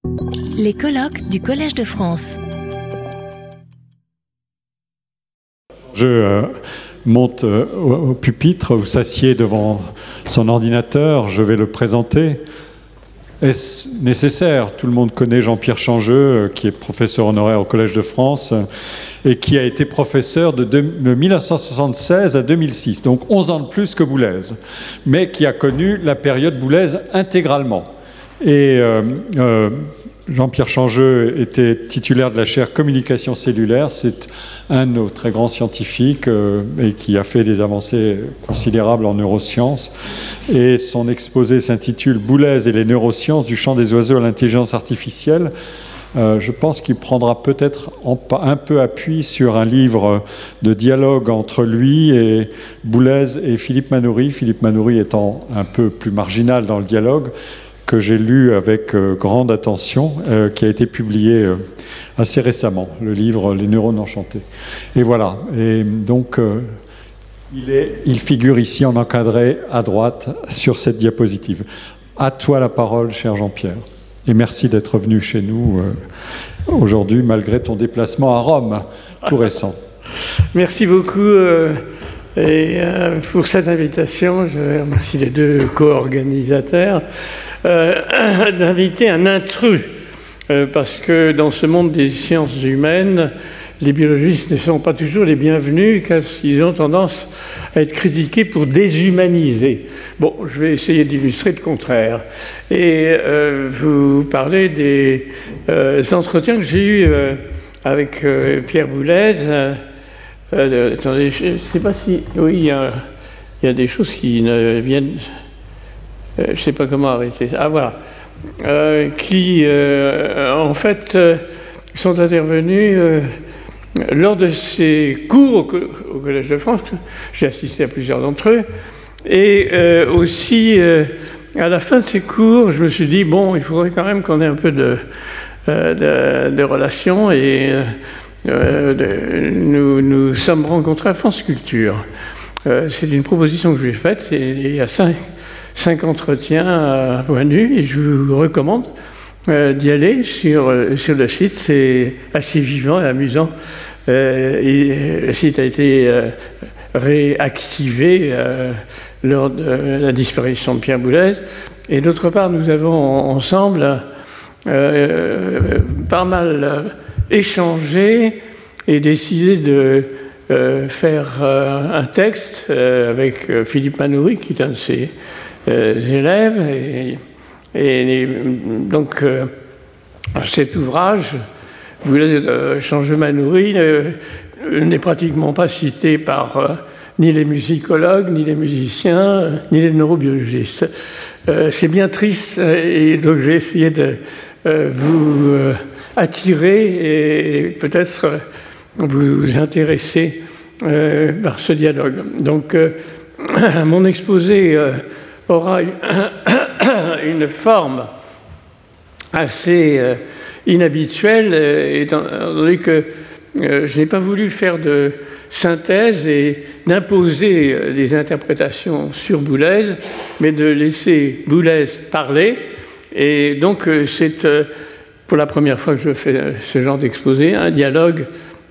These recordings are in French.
Les colloques du Collège de France. Je monte au pupitre, vous s'assied devant son ordinateur, je vais le présenter. Est-ce nécessaire? Tout le monde connaît Jean-Pierre Changeux, qui est professeur honoraire au Collège de France et qui a été professeur de 1976 à 2006, donc 11 ans de plus que Boulez, mais qui a connu la période Boulez intégralement. Et Jean-Pierre Changeux était titulaire de la chaire communication cellulaire. C'est un de nos très grands scientifiques et qui a fait des avancées considérables en neurosciences. Et son exposé s'intitule « Boulez et les neurosciences du champ des oiseaux à l'intelligence artificielle ». Je pense qu'il prendra peut-être un peu appui sur un livre de dialogue entre lui et Boulez et Philippe Manoury. Philippe Manoury étant un peu plus marginal dans le dialogue, que j'ai lu avec grande attention, qui a été publié assez récemment, le livre « Les neurones enchantés ». Et voilà, et donc il figure ici en encadré à droite sur cette diapositive. À toi la parole, cher Jean-Pierre. Et merci d'être venu chez nous aujourd'hui, malgré ton déplacement à Rome, tout récent. Merci beaucoup pour cette invitation. Je remercie les deux co-organisateurs d'inviter un intrus, parce que dans ce monde des sciences humaines, les biologistes ne sont pas toujours les bienvenus, car ils ont tendance à être critiqués pour déshumaniser. Bon, je vais essayer d'illustrer le contraire. Et vous parlez des entretiens que j'ai eus avec Pierre Boulez. Attendez, je ne sais pas si... Oui, il y a des choses qui ne viennent... je ne sais pas comment arrêter ça. Ah, voilà. Qui, en fait, sont intervenus lors de ces cours au Collège de France. J'ai assisté à plusieurs d'entre eux. Et aussi, à la fin de ces cours, je me suis dit, bon, il faudrait quand même qu'on ait un peu de relations. Et nous sommes rencontrés à France Culture. C'est une proposition que je lui ai faite. Et il y a cinq entretiens à point nu, et je vous recommande d'y aller sur le site. C'est assez vivant et amusant. Le site a été réactivé lors de la disparition de Pierre Boulez. Et d'autre part, nous avons ensemble pas mal échangé et décidé de faire un texte avec Philippe Manoury, qui est un de ses élèves. Et donc, cet ouvrage, Changeux Manoury, n'est pratiquement pas cité par ni les musicologues, ni les musiciens, ni les neurobiologistes. C'est bien triste, et donc j'ai essayé de vous attirer et peut-être vous intéresser par ce dialogue. Donc, mon exposé aura une forme assez inhabituelle, étant donné que je n'ai pas voulu faire de synthèse et d'imposer des interprétations sur Boulez, mais de laisser Boulez parler. Et donc, c'est pour la première fois que je fais ce genre d'exposé, un dialogue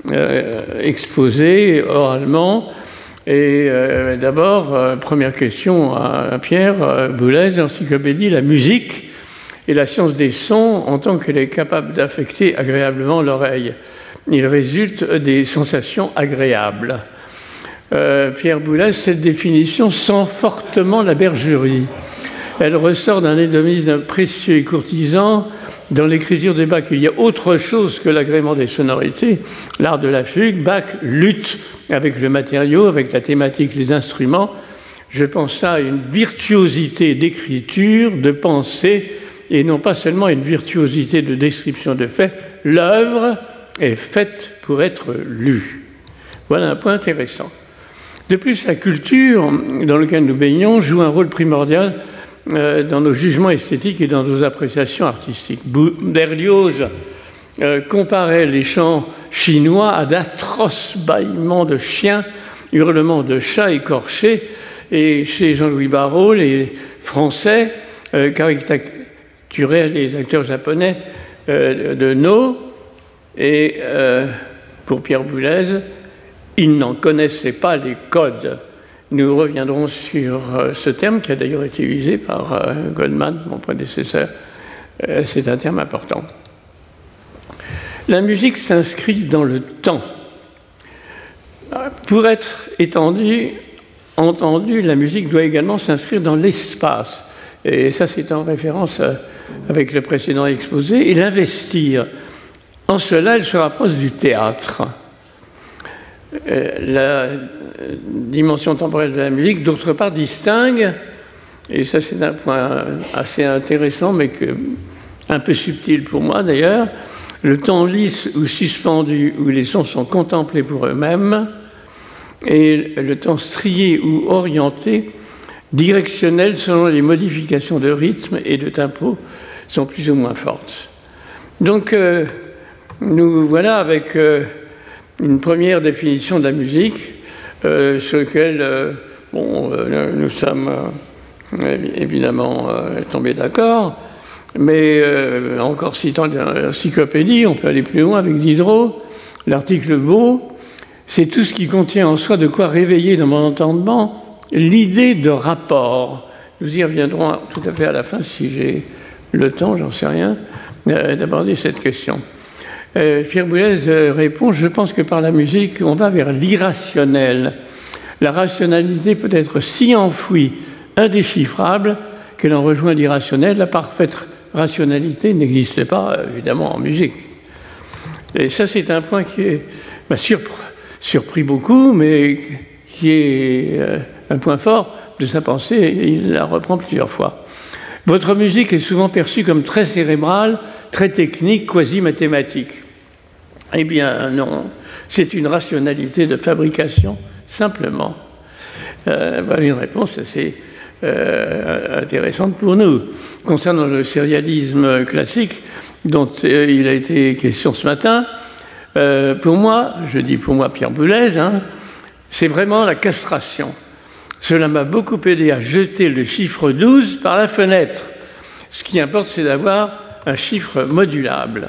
exposé oralement. Et d'abord, première question à Pierre Boulez, l'encyclopédie, la musique et la science des sons en tant qu'elle est capable d'affecter agréablement l'oreille. Il résulte des sensations agréables. Pierre Boulez, cette définition sent fortement la bergerie. Elle ressort d'un hédonisme précieux et courtisan dans l'écriture de Bach. Il y a autre chose que l'agrément des sonorités, l'art de la fugue. Bach lutte avec le matériau, avec la thématique, les instruments. Je pense là à une virtuosité d'écriture, de pensée, et non pas seulement une virtuosité de description de faits. L'œuvre est faite pour être lue. Voilà un point intéressant. De plus, la culture dans laquelle nous baignons joue un rôle primordial dans nos jugements esthétiques et dans nos appréciations artistiques. Berlioz comparait les chants chinois à d'atroces bâillements de chiens, hurlements de chats écorchés, et chez Jean-Louis Barrault, les Français tueraient les acteurs japonais de No. Et pour Pierre Boulez, il n'en connaissait pas les codes. Nous reviendrons sur ce terme qui a d'ailleurs été usé par Goldman, mon prédécesseur. C'est un terme important. La musique s'inscrit dans le temps. Pour être entendue, la musique doit également s'inscrire dans l'espace. Et ça, c'est en référence avec le précédent exposé. Et l'investir. En cela, elle se rapproche du théâtre. La dimension temporelle de la musique, d'autre part, distingue, et ça c'est un point assez intéressant, mais un peu subtil pour moi d'ailleurs, le temps lisse ou suspendu où les sons sont contemplés pour eux-mêmes, et le temps strié ou orienté, directionnel selon les modifications de rythme et de tempo sont plus ou moins fortes. Donc, nous voilà avec une première définition de la musique sur laquelle nous sommes évidemment tombés d'accord, mais encore citant l'encyclopédie, on peut aller plus loin avec Diderot. L'article beau, c'est tout ce qui contient en soi de quoi réveiller dans mon entendement l'idée de rapport. Nous y reviendrons tout à fait à la fin si j'ai le temps, j'en sais rien, d'aborder cette question. Pierre Boulez répond « Je pense que par la musique, on va vers l'irrationnel. La rationalité peut être si enfouie, indéchiffrable, qu'elle en rejoint l'irrationnel. La parfaite rationalité n'existe pas, évidemment, en musique. » Et ça, c'est un point qui m'a surpris beaucoup, mais qui est un point fort de sa pensée, et il la reprend plusieurs fois. Votre musique est souvent perçue comme très cérébrale, très technique, quasi mathématique. Eh bien non, c'est une rationalité de fabrication, simplement. Voilà une réponse assez intéressante pour nous. Concernant le sérialisme classique, dont il a été question ce matin, pour moi, je dis pour moi Pierre Boulez, c'est vraiment la castration. Cela m'a beaucoup aidé à jeter le chiffre 12 par la fenêtre. Ce qui importe, c'est d'avoir un chiffre modulable.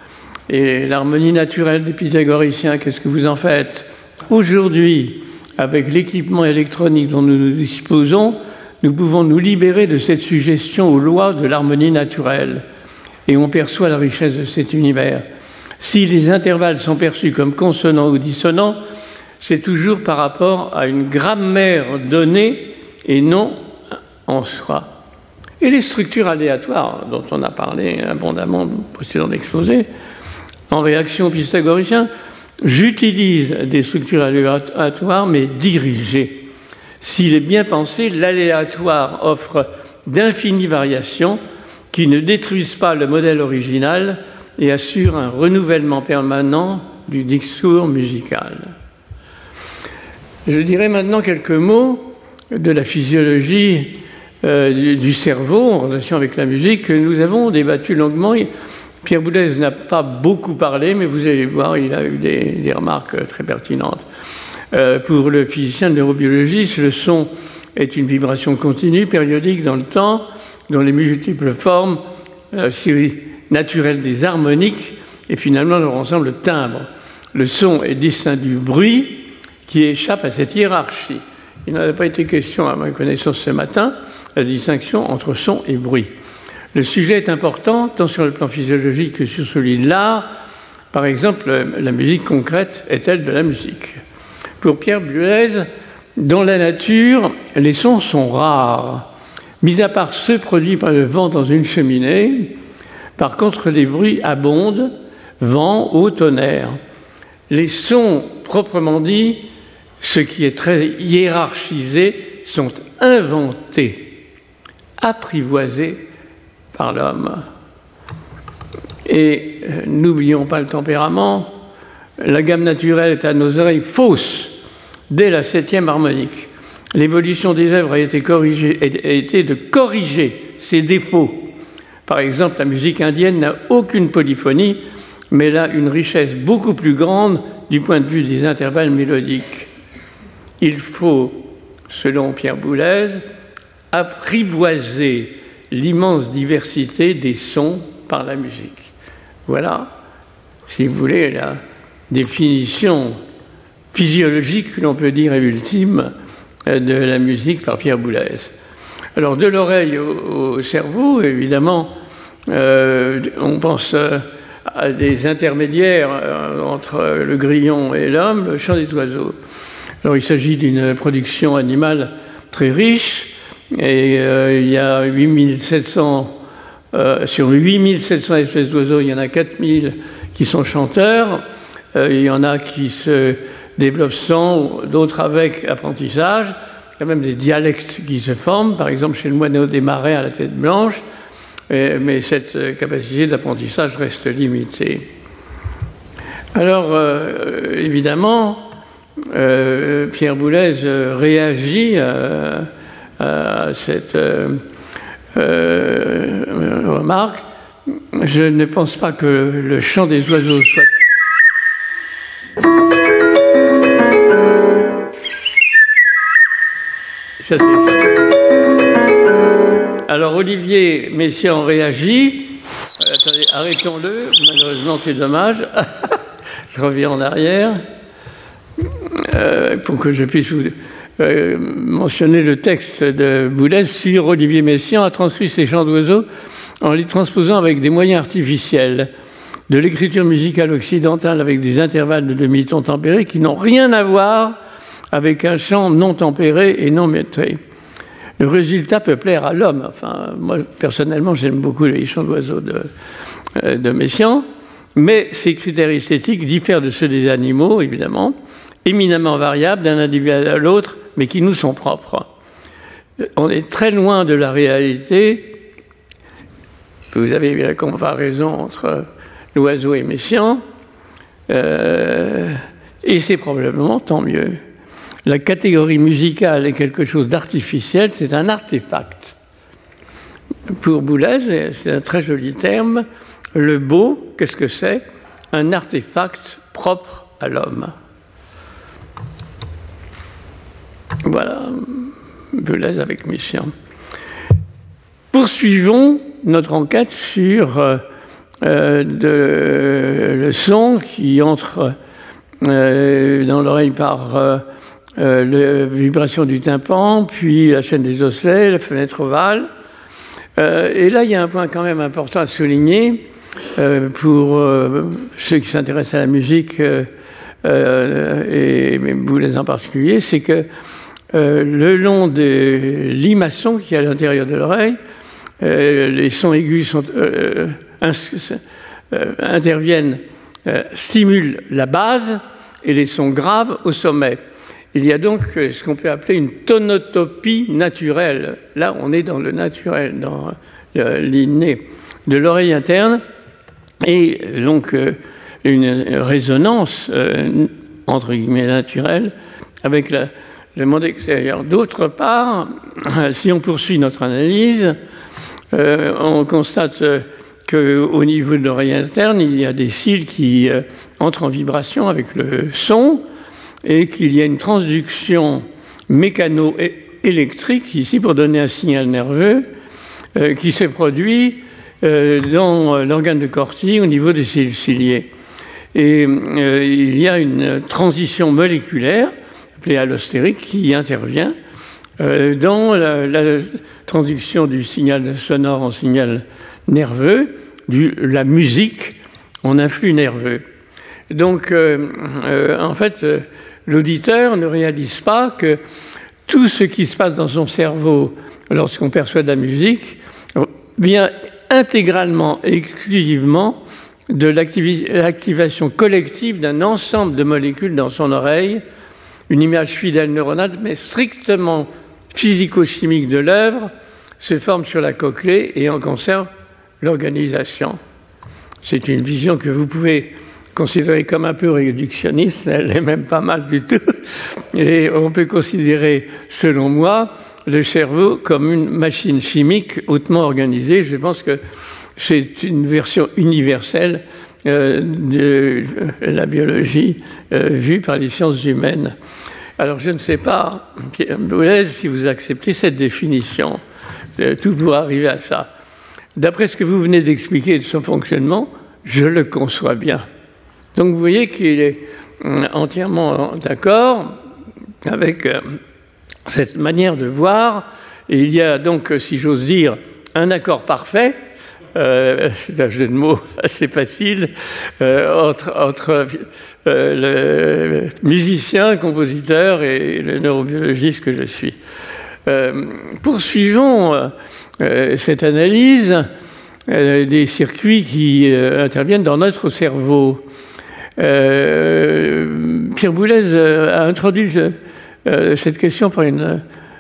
Et l'harmonie naturelle des pythagoriciens, qu'est-ce que vous en faites? Aujourd'hui, avec l'équipement électronique dont nous disposons, nous pouvons nous libérer de cette suggestion aux lois de l'harmonie naturelle. Et on perçoit la richesse de cet univers. Si les intervalles sont perçus comme consonants ou dissonants, c'est toujours par rapport à une grammaire donnée et non en soi. Et les structures aléatoires, dont on a parlé abondamment au précédent exposé, en réaction aux pythagoriciens, j'utilise des structures aléatoires, mais dirigées. S'il est bien pensé, l'aléatoire offre d'infinies variations qui ne détruisent pas le modèle original et assurent un renouvellement permanent du discours musical. Je dirais maintenant quelques mots de la physiologie du cerveau en relation avec la musique que nous avons débattu longuement. Pierre Boulez n'a pas beaucoup parlé, mais vous allez voir, il a eu des remarques très pertinentes. Pour le physicien de neurobiologiste, le son est une vibration continue, périodique dans le temps, dont les multiples formes, la série naturelle des harmoniques et finalement leur ensemble timbre. Le son est distinct du bruit qui échappe à cette hiérarchie. Il n'en a pas été question à ma connaissance ce matin, la distinction entre son et bruit. Le sujet est important, tant sur le plan physiologique que sur celui de l'art. Par exemple, la musique concrète est-elle de la musique? Pour Pierre Boulez, dans la nature, les sons sont rares, mis à part ceux produits par le vent dans une cheminée. Par contre, les bruits abondent, vent, eau, tonnerre. Les sons, proprement dit, ce qui est très hiérarchisé, sont inventés, apprivoisés par l'homme. Et n'oublions pas le tempérament, la gamme naturelle est à nos oreilles fausse dès la 7e harmonique. L'évolution des œuvres a été de corriger ces défauts. Par exemple, la musique indienne n'a aucune polyphonie, mais elle a une richesse beaucoup plus grande du point de vue des intervalles mélodiques. Il faut, selon Pierre Boulez, apprivoiser l'immense diversité des sons par la musique. Voilà, si vous voulez, la définition physiologique, l'on peut dire, et ultime de la musique par Pierre Boulez. Alors, de l'oreille au cerveau, évidemment, on pense à des intermédiaires entre le grillon et l'homme, le chant des oiseaux. Alors, il s'agit d'une production animale très riche, et il y a 8700, sur 8700 espèces d'oiseaux, il y en a 4000 qui sont chanteurs, il y en a qui se développent sans, d'autres avec apprentissage. Il y a même des dialectes qui se forment, par exemple chez le moineau des marais à la tête blanche, mais cette capacité d'apprentissage reste limitée. Alors, évidemment, Pierre Boulez réagit à cette remarque. Je ne pense pas que le chant des oiseaux soit... Ça, alors Olivier Messiaen réagit. Attendez, arrêtons-le. Malheureusement, c'est dommage. Je reviens en arrière pour que je puisse vous mentionner le texte de Boulez sur Olivier Messiaen a transcrit ses chants d'oiseaux en les transposant avec des moyens artificiels de l'écriture musicale occidentale avec des intervalles de demi-ton tempérés qui n'ont rien à voir avec un chant non tempéré et non métré. Le résultat peut plaire à l'homme. Enfin, moi, personnellement, j'aime beaucoup les chants d'oiseaux de Messiaen, mais ces critères esthétiques diffèrent de ceux des animaux, évidemment, éminemment variables d'un individu à l'autre, mais qui nous sont propres. On est très loin de la réalité. Vous avez vu la comparaison entre l'oiseau et Messiaen, et c'est probablement tant mieux. La catégorie musicale est quelque chose d'artificiel, c'est un artefact. Pour Boulez, c'est un très joli terme, le beau, qu'est-ce que c'est? Un artefact propre à l'homme. Voilà, Boulez avec Messiaen. Poursuivons notre enquête sur le son qui entre dans l'oreille par la vibration du tympan, puis la chaîne des osselets, la fenêtre ovale. Et là, il y a un point quand même important à souligner pour ceux qui s'intéressent à la musique, et Boulez en particulier, c'est que le long des limaçons qu'il y a à l'intérieur de l'oreille, les sons aigus interviennent, stimulent la base et les sons graves au sommet. Il y a donc ce qu'on peut appeler une tonotopie naturelle. Là, on est dans le naturel, dans l'inné de l'oreille interne, et donc une résonance, entre guillemets, naturelle, avec le monde extérieur. D'autre part, si on poursuit notre analyse, on constate qu'au niveau de l'oreille interne, il y a des cils qui entrent en vibration avec le son, et qu'il y a une transduction mécano-électrique, ici pour donner un signal nerveux, qui se produit dans l'organe de Corti au niveau des cellules ciliées. Et il y a une transition moléculaire, appelée allostérique, qui intervient dans la transduction du signal sonore en signal nerveux, la musique en influx nerveux. Donc, en fait, l'auditeur ne réalise pas que tout ce qui se passe dans son cerveau lorsqu'on perçoit de la musique vient intégralement et exclusivement de l'activation collective d'un ensemble de molécules dans son oreille, une image fidèle neuronale, mais strictement physico-chimique de l'œuvre, se forme sur la cochlée et en conserve l'organisation. C'est une vision que vous pouvez considérée comme un peu réductionniste, elle n'est même pas mal du tout. Et on peut considérer, selon moi, le cerveau comme une machine chimique hautement organisée. Je pense que c'est une version universelle de la biologie vue par les sciences humaines. Alors je ne sais pas, Pierre Boulez, si vous acceptez cette définition. tout pour arriver à ça. D'après ce que vous venez d'expliquer de son fonctionnement, je le conçois bien. Donc vous voyez qu'il est entièrement d'accord avec cette manière de voir. Et il y a donc, si j'ose dire, un accord parfait, c'est un jeu de mots assez facile, entre le musicien, compositeur et le neurobiologiste que je suis. Poursuivons cette analyse des circuits qui interviennent dans notre cerveau. Pierre Boulez a introduit cette question par une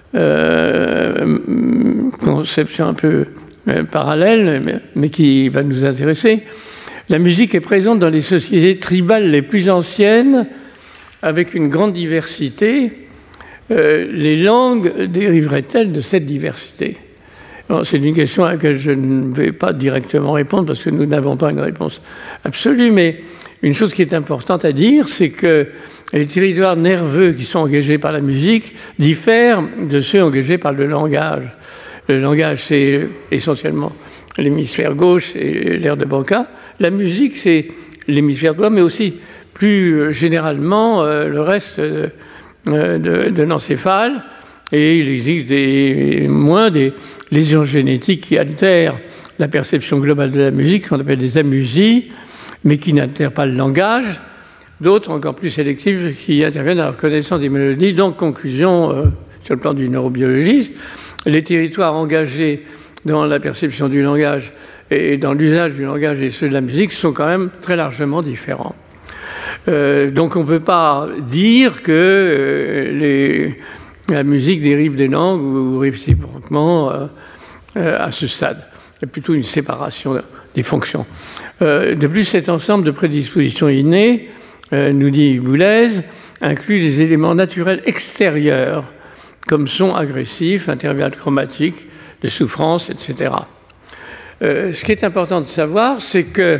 conception un peu parallèle, mais qui va nous intéresser. La musique est présente dans les sociétés tribales les plus anciennes, avec une grande diversité. Les langues dériveraient-elles de cette diversité? C'est une question à laquelle je ne vais pas directement répondre parce que nous n'avons pas une réponse absolue, mais une chose qui est importante à dire, c'est que les territoires nerveux qui sont engagés par la musique diffèrent de ceux engagés par le langage. Le langage, c'est essentiellement l'hémisphère gauche et l'aire de Broca. La musique, c'est l'hémisphère droit, mais aussi plus généralement le reste de l'encéphale. Et il existe moins des lésions génétiques qui altèrent la perception globale de la musique, qu'on appelle des amusies, mais qui n'altèrent pas le langage. D'autres, encore plus sélectives, qui interviennent à la reconnaissance des mélodies. Donc, conclusion, sur le plan du neurobiologiste, les territoires engagés dans la perception du langage et dans l'usage du langage et ceux de la musique sont quand même très largement différents. Donc, on ne peut pas dire que la musique dérive des langues ou réciproquement à ce stade. Il y a plutôt une séparation des fonctions. De plus, cet ensemble de prédispositions innées, nous dit Boulez, inclut des éléments naturels extérieurs, comme sons agressifs, intervalles chromatiques, de souffrance, etc. Ce qui est important de savoir, c'est que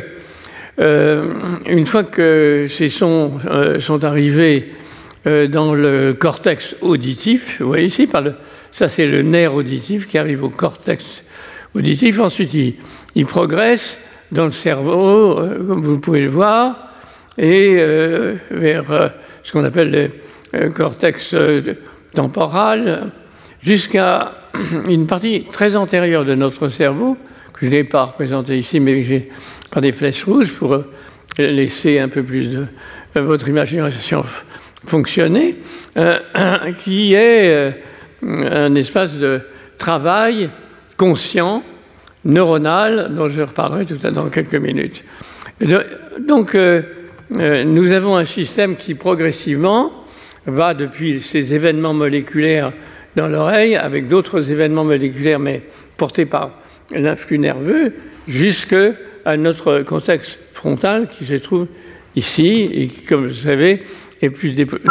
une fois que ces sons sont arrivés dans le cortex auditif, vous voyez ici, ça c'est le nerf auditif qui arrive au cortex auditif, ensuite il progresse dans le cerveau, comme vous pouvez le voir, et vers ce qu'on appelle le cortex temporal, jusqu'à une partie très antérieure de notre cerveau, que je n'ai pas représenté ici, mais j'ai par des flèches rouges pour laisser un peu plus de votre imagination fonctionner, qui est un espace de travail conscient, neuronal, dont je reparlerai tout à l'heure dans quelques minutes. Donc, nous avons un système qui progressivement va depuis ces événements moléculaires dans l'oreille, avec d'autres événements moléculaires, mais portés par l'influx nerveux, jusqu'à notre cortex frontal qui se trouve ici, et qui, comme vous le savez, est plus développé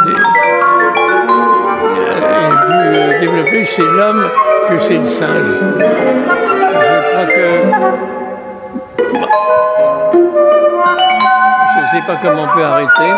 chez l'homme que chez le singe. Je crois que... Je ne sais pas comment on peut arrêter.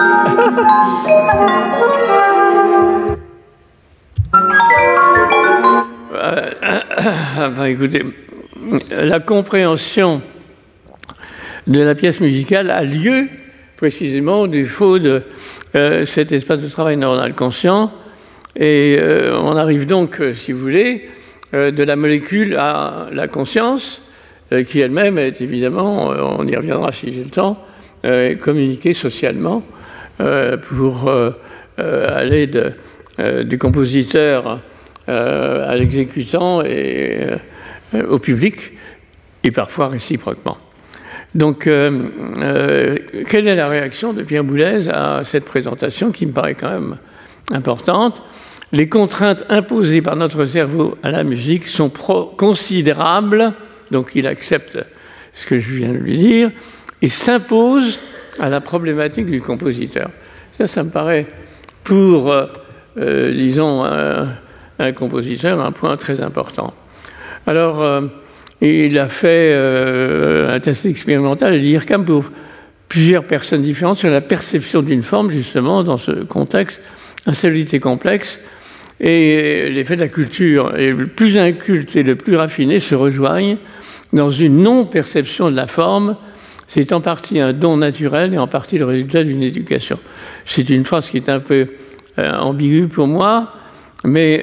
Enfin, écoutez, la compréhension de la pièce musicale a lieu précisément du fait de cet espace de travail neuronal conscient. Et on arrive donc, si vous voulez, de la molécule à la conscience, qui elle-même est évidemment, on y reviendra si j'ai le temps, communiquée socialement pour aller du compositeur à l'exécutant et au public, et parfois réciproquement. Donc, quelle est la réaction de Pierre Boulez à cette présentation qui me paraît quand même importante? Les contraintes imposées par notre cerveau à la musique sont considérables, donc il accepte ce que je viens de lui dire, et s'impose à la problématique du compositeur. Ça me paraît, pour, disons, un compositeur, un point très important. Alors, il a fait un test expérimental à l'IRCAM pour plusieurs personnes différentes sur la perception d'une forme, justement, dans ce contexte, instabilité complexe. Et les faits de la culture, et le plus inculte et le plus raffiné, se rejoignent dans une non-perception de la forme. C'est en partie un don naturel et en partie le résultat d'une éducation. C'est une phrase qui est un peu ambiguë pour moi, mais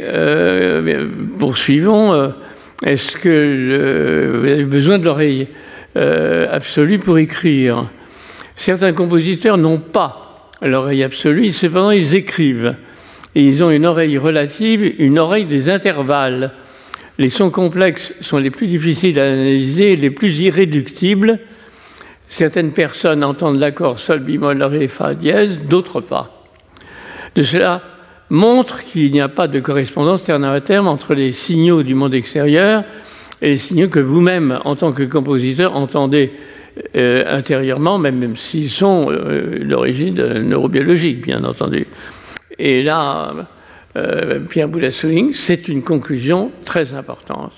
poursuivons. Est-ce que vous avez besoin de l'oreille absolue pour écrire? Certains compositeurs n'ont pas l'oreille absolue, cependant ils écrivent. Et ils ont une oreille relative, une oreille des intervalles. Les sons complexes sont les plus difficiles à analyser et les plus irréductibles. Certaines personnes entendent l'accord sol, bémol, ré, fa, dièse, d'autres pas. De cela montre qu'il n'y a pas de correspondance terme à terme entre les signaux du monde extérieur et les signaux que vous-même, en tant que compositeur, entendez intérieurement, même s'ils sont d'origine neurobiologique, bien entendu. Et là, Pierre Boulez souligne, c'est une conclusion très importante.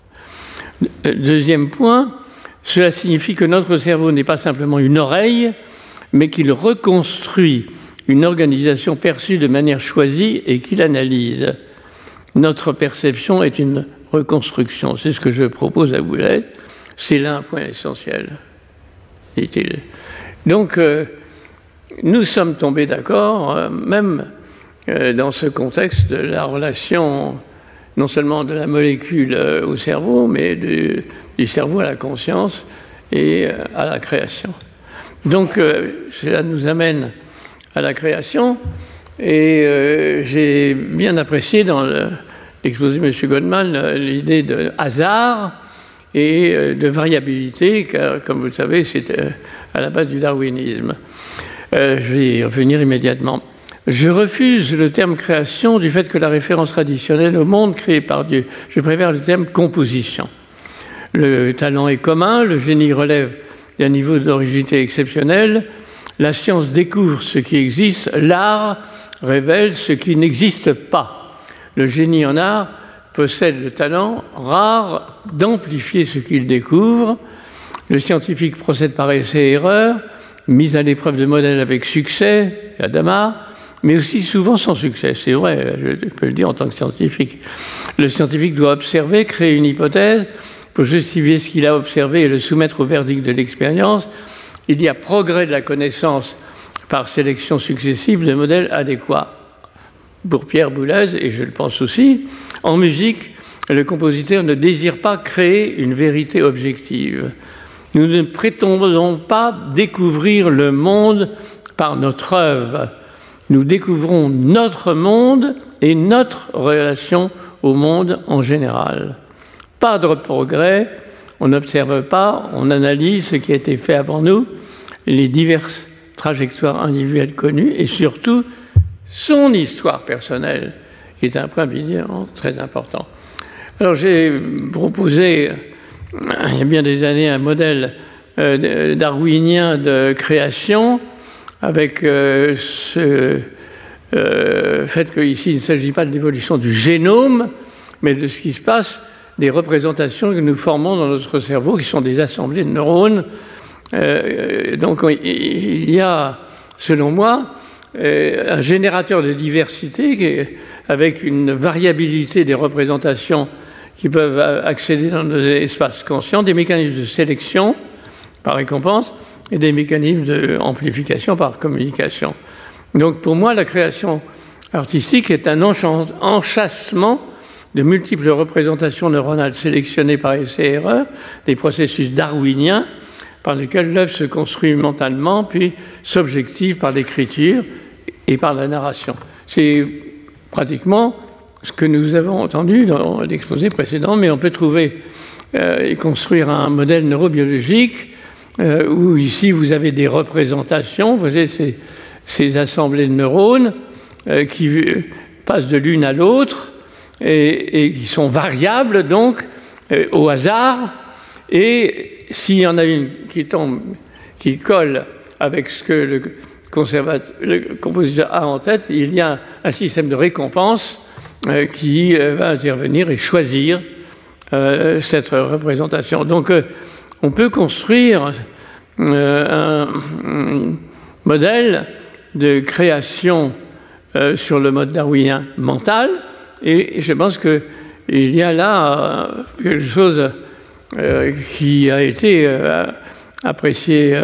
Deuxième point, cela signifie que notre cerveau n'est pas simplement une oreille, mais qu'il reconstruit une organisation perçue de manière choisie et qu'il analyse. Notre perception est une reconstruction. C'est ce que je propose à Boulez. C'est là un point essentiel, dit-il. Donc, nous sommes tombés d'accord, même dans ce contexte de la relation, non seulement de la molécule au cerveau, mais du cerveau à la conscience et à la création. Donc, cela nous amène à la création, et j'ai bien apprécié dans l'exposé de M. Goldman l'idée de hasard et de variabilité, car, comme vous le savez, c'est à la base du darwinisme. Je vais y revenir immédiatement. Je refuse le terme création du fait que la référence traditionnelle au monde créé par Dieu. Je préfère le terme composition. Le talent est commun, le génie relève d'un niveau d'originalité exceptionnel, la science découvre ce qui existe, l'art révèle ce qui n'existe pas. Le génie en art possède le talent rare d'amplifier ce qu'il découvre. Le scientifique procède par essai-erreur, mise à l'épreuve de modèles avec succès, Adama, mais aussi souvent sans succès. C'est vrai, je peux le dire en tant que scientifique. Le scientifique doit observer, créer une hypothèse pour justifier ce qu'il a observé et le soumettre au verdict de l'expérience. Il y a progrès de la connaissance par sélection successive de modèles adéquats. Pour Pierre Boulez, et je le pense aussi, en musique, le compositeur ne désire pas créer une vérité objective. Nous ne prétendons pas découvrir le monde par notre œuvre. Nous découvrons notre monde et notre relation au monde en général. Pas de progrès, on n'observe pas, on analyse ce qui a été fait avant nous, les diverses trajectoires individuelles connues et surtout son histoire personnelle, qui est un point évidemment très important. Alors j'ai proposé, il y a bien des années, un modèle darwinien de création, avec ce fait qu'ici, il ne s'agit pas de l'évolution du génome, mais de ce qui se passe, des représentations que nous formons dans notre cerveau, qui sont des assemblées de neurones. Donc, il y a, selon moi, un générateur de diversité avec une variabilité des représentations qui peuvent accéder dans nos espaces conscients, des mécanismes de sélection par récompense, et des mécanismes d'amplification par communication. Donc pour moi, la création artistique est un enchâssement de multiples représentations neuronales sélectionnées par essai-erreur, des processus darwiniens par lesquels l'œuvre se construit mentalement, puis s'objective par l'écriture et par la narration. C'est pratiquement ce que nous avons entendu dans l'exposé précédent, mais on peut trouver et construire un modèle neurobiologique où ici vous avez des représentations, vous voyez ces assemblées de neurones qui passent de l'une à l'autre et qui sont variables donc au hasard, et s'il y en a une qui tombe, qui colle avec ce que le compositeur a en tête, il y a un système de récompense qui va intervenir et choisir cette représentation. Donc on peut construire un modèle de création sur le mode darwinien mental, Et je pense qu'il y a là quelque chose qui a été apprécié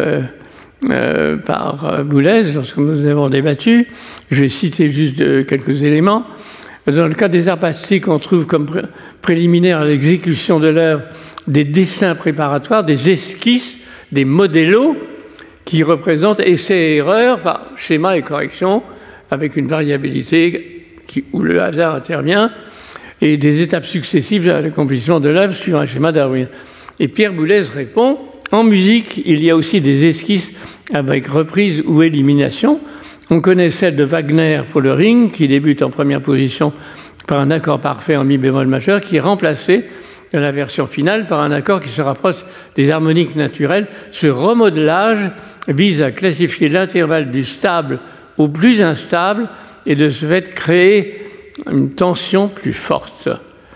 par Boulez lorsque nous avons débattu. Je vais citer juste quelques éléments. Dans le cas des arts plastiques, on trouve comme préliminaire à l'exécution de l'œuvre des dessins préparatoires, des esquisses, des modélos qui représentent essais et erreurs par schéma et correction avec une variabilité où le hasard intervient et des étapes successives à l'accomplissement de l'œuvre suivant un schéma Darwin. Et Pierre Boulez répond, en musique, il y a aussi des esquisses avec reprise ou élimination. On connaît celle de Wagner pour le Ring, qui débute en première position par un accord parfait en mi bémol majeur, qui est remplacé dans la version finale par un accord qui se rapproche des harmoniques naturelles. Ce remodelage vise à classifier l'intervalle du stable au plus instable et de ce fait créer une tension plus forte.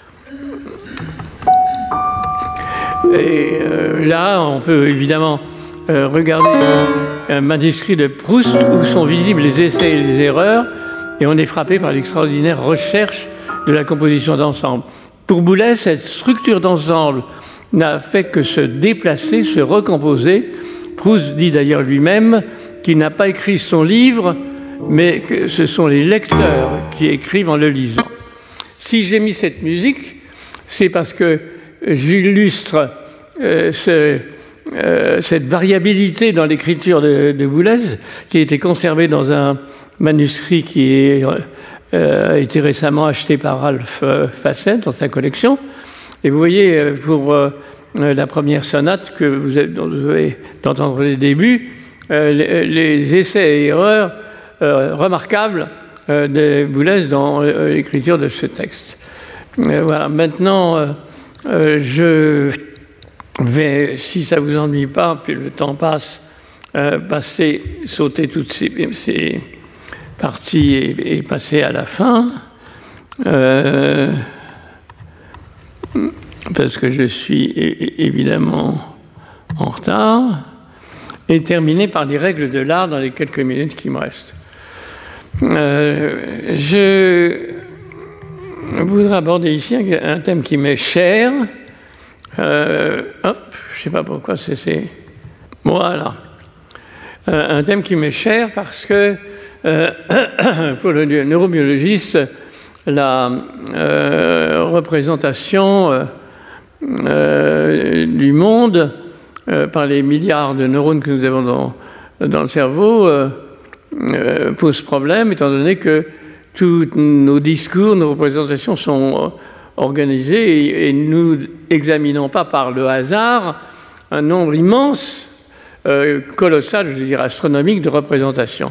Et là, on peut évidemment regarder un manuscrit de Proust où sont visibles les essais et les erreurs, et on est frappé par l'extraordinaire recherche de la composition d'ensemble. Pour Boulez, cette structure d'ensemble n'a fait que se déplacer, se recomposer. Proust dit d'ailleurs lui-même qu'il n'a pas écrit son livre, mais que ce sont les lecteurs qui écrivent en le lisant. Si j'ai mis cette musique, c'est parce que j'illustre cette variabilité dans l'écriture de Boulez, qui a été conservée dans un manuscrit qui a été récemment acheté par Ralph Fasset dans sa collection. Et vous voyez, pour la première sonate dont vous avez d'entendre les débuts, les essais et erreurs remarquables de Boulez dans l'écriture de ce texte. Voilà. Maintenant, je vais, si ça ne vous ennuie pas, puis le temps passe, sauter toutes ces parties et passer à la fin, parce que je suis évidemment en retard, et terminer par des règles de l'art dans les quelques minutes qui me restent. Je voudrais aborder ici un thème qui m'est cher. Je ne sais pas pourquoi c'est... Voilà. Un thème qui m'est cher parce que pour le neurobiologiste, la représentation du monde par les milliards de neurones que nous avons dans le cerveau pose problème, étant donné que tous nos discours, nos représentations sont organisés et nous examinons pas par le hasard un nombre immense, colossal, je veux dire astronomique, de représentations.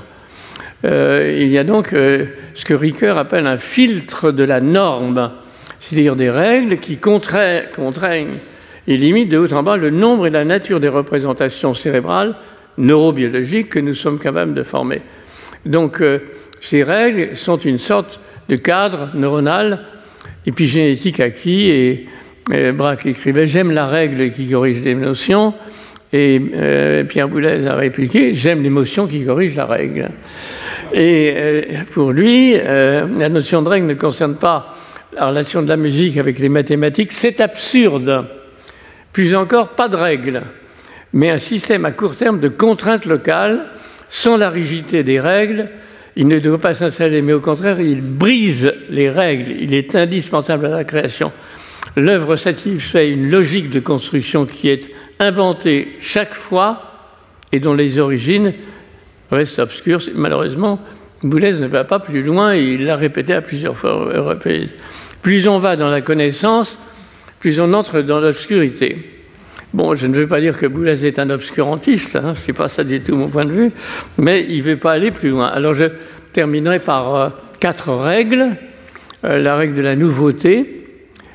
Il y a donc ce que Ricoeur appelle un filtre de la norme, c'est-à-dire des règles qui contraignent et limitent de haut en bas le nombre et la nature des représentations cérébrales, neurobiologiques que nous sommes capables de former. Donc ces règles sont une sorte de cadre neuronal épigénétique acquis, et Braque écrivait « J'aime la règle qui corrige les notions », et Pierre Boulez a répliqué « J'aime l'émotion qui corrige la règle ». Et pour lui, la notion de règle ne concerne pas la relation de la musique avec les mathématiques, c'est absurde. Plus encore, pas de règle, mais un système à court terme de contraintes locales, sans la rigidité des règles. Il ne doit pas s'installer, mais au contraire, il brise les règles. Il est indispensable à la création. L'œuvre satisfait une logique de construction qui est inventée chaque fois et dont les origines restent obscures. Malheureusement, Boulez ne va pas plus loin et il l'a répété à plusieurs reprises. Plus on va dans la connaissance, plus on entre dans l'obscurité. Bon, je ne veux pas dire que Boulez est un obscurantiste, hein, ce n'est pas ça du tout mon point de vue, mais il ne veut pas aller plus loin. Alors je terminerai par 4 règles. La règle de la nouveauté.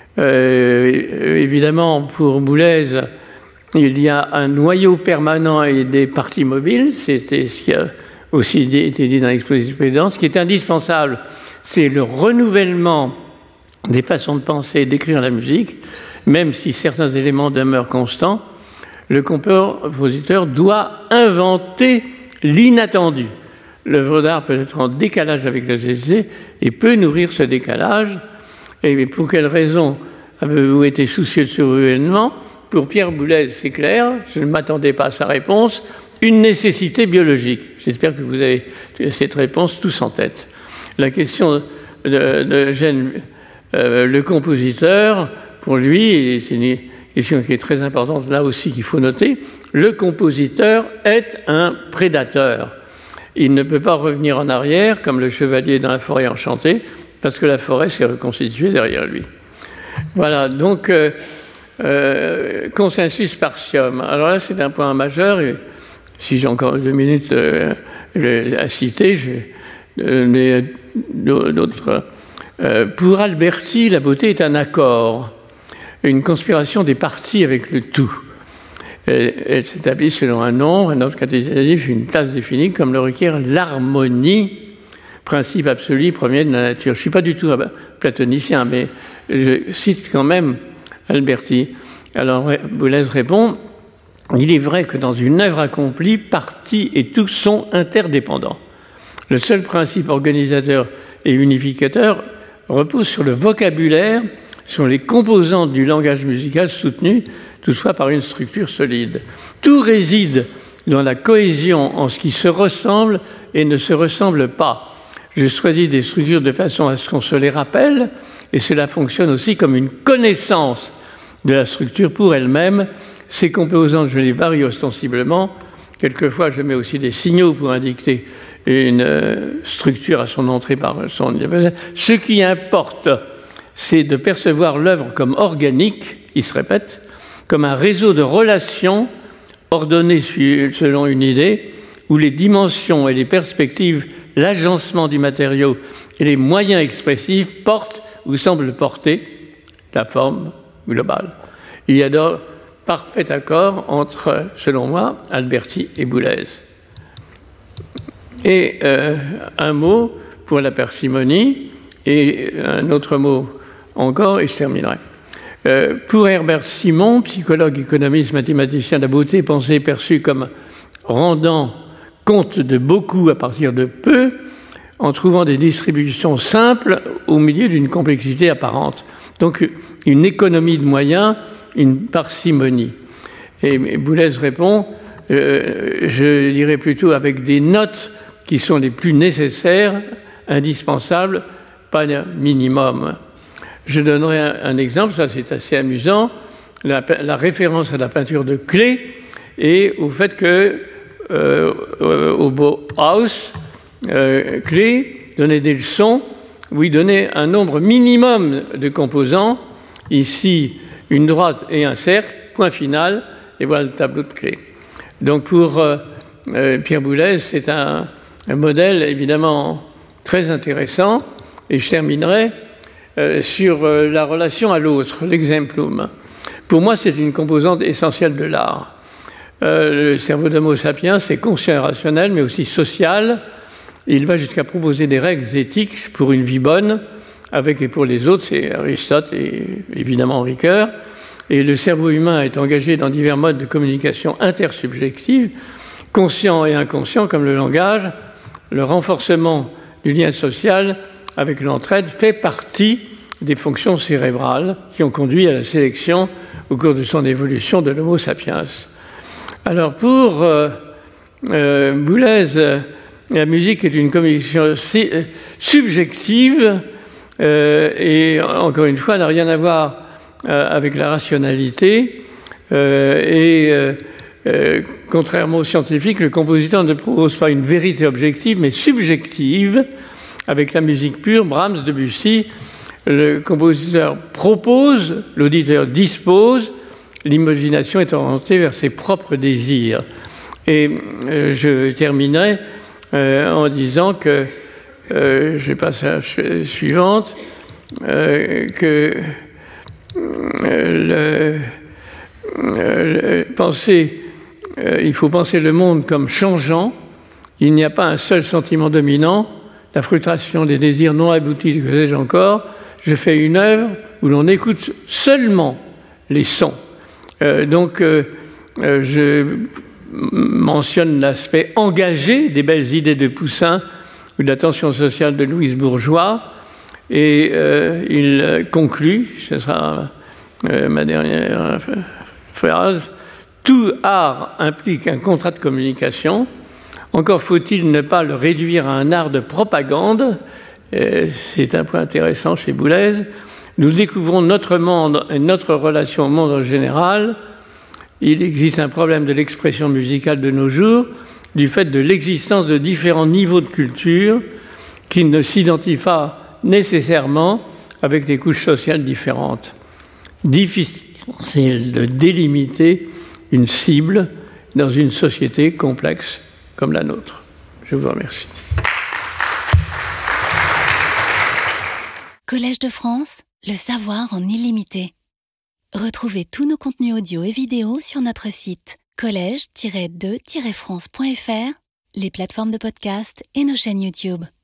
Évidemment, pour Boulez, il y a un noyau permanent et des parties mobiles. C'était ce qui a aussi été dit dans l'exposition précédente. Ce qui est indispensable, c'est le renouvellement des façons de penser et d'écrire la musique. Même si certains éléments demeurent constants, le compositeur doit inventer l'inattendu. L'œuvre d'art peut être en décalage avec la société et peut nourrir ce décalage. Et pour quelle raison avez-vous été soucieux de ce renouvellement? Pour Pierre Boulez, c'est clair, je ne m'attendais pas à sa réponse, une nécessité biologique. J'espère que vous avez cette réponse tous en tête. La question de Eugène, le compositeur, pour lui, et c'est une question qui est très importante là aussi qu'il faut noter, le compositeur est un prédateur. Il ne peut pas revenir en arrière comme le chevalier dans la forêt enchantée, parce que la forêt s'est reconstituée derrière lui. Voilà, donc consensus partium. Alors là, c'est un point majeur, et si j'ai encore 2 minutes à citer, je vais d'autres. Pour Alberti, la beauté est un accord, une conspiration des parties avec le tout. Elle s'établit selon un nombre, un ordre quantitatif, une place définie, comme le requiert l'harmonie, principe absolu premier de la nature. Je ne suis pas du tout platonicien, mais je cite quand même Alberti. Alors Boulez répond, il est vrai que dans une œuvre accomplie, partie et tout sont interdépendants. Le seul principe organisateur et unificateur repose sur le vocabulaire, sur les composantes du langage musical soutenues, toutefois par une structure solide. Tout réside dans la cohésion en ce qui se ressemble et ne se ressemble pas. Je choisis des structures de façon à ce qu'on se les rappelle, et cela fonctionne aussi comme une connaissance de la structure pour elle-même. Ces composantes, je les varie ostensiblement. Quelquefois, je mets aussi des signaux pour indiquer une structure à son entrée par son... Ce qui importe, c'est de percevoir l'œuvre comme organique, il se répète, comme un réseau de relations ordonnées selon une idée, où les dimensions et les perspectives, l'agencement du matériau et les moyens expressifs portent ou semblent porter la forme globale. Il y a donc parfait accord entre, selon moi, Alberti et Boulez. Et un mot pour la parcimonie, et un autre mot encore, et je terminerai. Pour Herbert Simon, psychologue, économiste, mathématicien, la beauté pensée perçue comme rendant compte de beaucoup à partir de peu, en trouvant des distributions simples au milieu d'une complexité apparente. Donc une économie de moyens, une parcimonie. Et Boulez répond, je dirais plutôt avec des notes qui sont les plus nécessaires, indispensables, pas un minimum. Je donnerai un exemple, ça c'est assez amusant, la référence à la peinture de Klee et au fait que au Bauhaus, Klee donnait des leçons où il donnait un nombre minimum de composants, ici une droite et un cercle, point final, et voilà le tableau de Klee. Donc pour Pierre Boulez, c'est un modèle évidemment très intéressant, et je terminerai sur la relation à l'autre, l'exemplum. Pour moi, c'est une composante essentielle de l'art. Le cerveau d'Homo sapiens, c'est conscient et rationnel, mais aussi social. Il va jusqu'à proposer des règles éthiques pour une vie bonne, avec et pour les autres, c'est Aristote et évidemment Ricoeur. Et le cerveau humain est engagé dans divers modes de communication intersubjective, conscient et inconscient comme le langage. Le renforcement du lien social avec l'entraide fait partie des fonctions cérébrales qui ont conduit à la sélection au cours de son évolution de l'Homo sapiens. Alors pour Boulez, la musique est une communication subjective et encore une fois n'a rien à voir avec la rationalité contrairement aux scientifiques, le compositeur ne propose pas une vérité objective mais subjective. Avec la musique pure, Brahms, Debussy, le compositeur propose, l'auditeur dispose, l'imagination est orientée vers ses propres désirs. Et je terminerai en disant que, je passe à la suivante, que il faut penser le monde comme changeant, il n'y a pas un seul sentiment dominant, la frustration des désirs non aboutis, que sais-je encore, je fais une œuvre où l'on écoute seulement les sons. Je mentionne l'aspect engagé des belles idées de Poussin ou de la tension sociale de Louise Bourgeois. Et il conclut, ce sera ma dernière phrase, « Tout art implique un contrat de communication. Encore faut-il ne pas le réduire à un art de propagande. » C'est un point intéressant chez Boulez. « Nous découvrons notre monde et notre relation au monde en général. Il existe un problème de l'expression musicale de nos jours, du fait de l'existence de différents niveaux de culture qui ne s'identifient pas nécessairement avec des couches sociales différentes. Difficile de délimiter une cible dans une société complexe comme la nôtre. » Je vous remercie. Collège de France, le savoir en illimité. Retrouvez tous nos contenus audio et vidéo sur notre site collège-2-france.fr, les plateformes de podcast et nos chaînes YouTube.